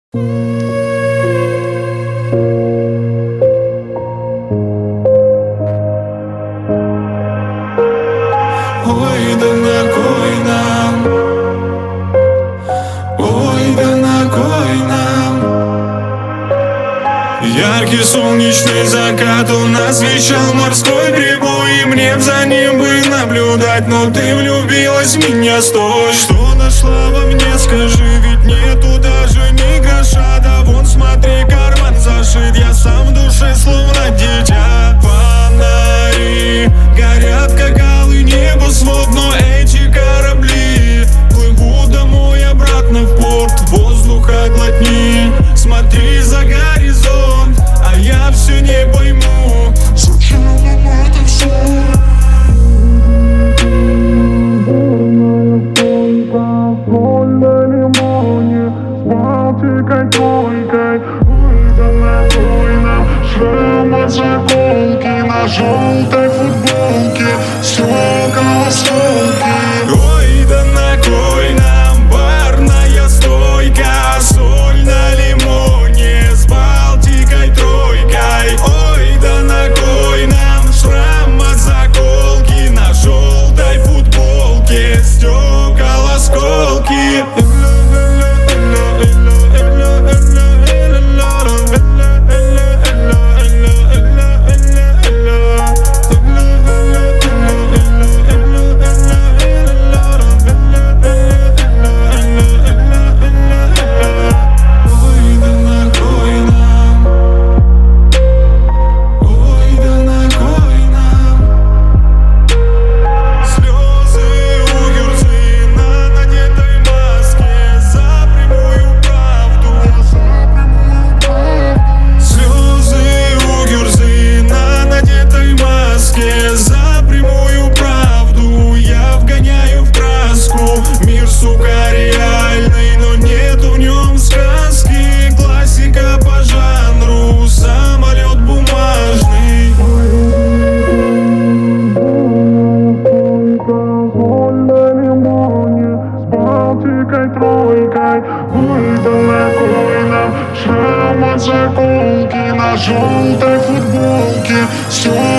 Ой, да на кой нам? Ой, да на кой нам? Яркий солнечный закат, он освещал морской прибой, и мне б за ним бы наблюдать, но ты влюбилась в меня, стой. Что нашла во мне, скажи, ведь нету даже ни гроша. Да вон смотри, карман зашит, я сам в душе словно дитя. Фонари горят, как алый небосвод, но эти корабли плывут домой обратно в порт. Воздуха глотни, смотри за горизонт, а я все не пойму, зачем нам это все. На лимоне с Балтикой тройкой. Ой, да на кой нам шрам от заколки на желтой футболке, стекла осколки. Ой, да на кой нам барная стойка, соль на лимоне с Балтикой тройкой. Ой, да на кой нам шрам от заколки на желтой футболке, стекла осколки. За прямую правду я вгоняю в краску. Мир, сука, реальный, но нету в нем сказки. Классика по жанру, самолет бумажный. Соль на лимоне с Балтикой тройкой. Ой, да на кой нам шрам от заколки на желтой футболке, все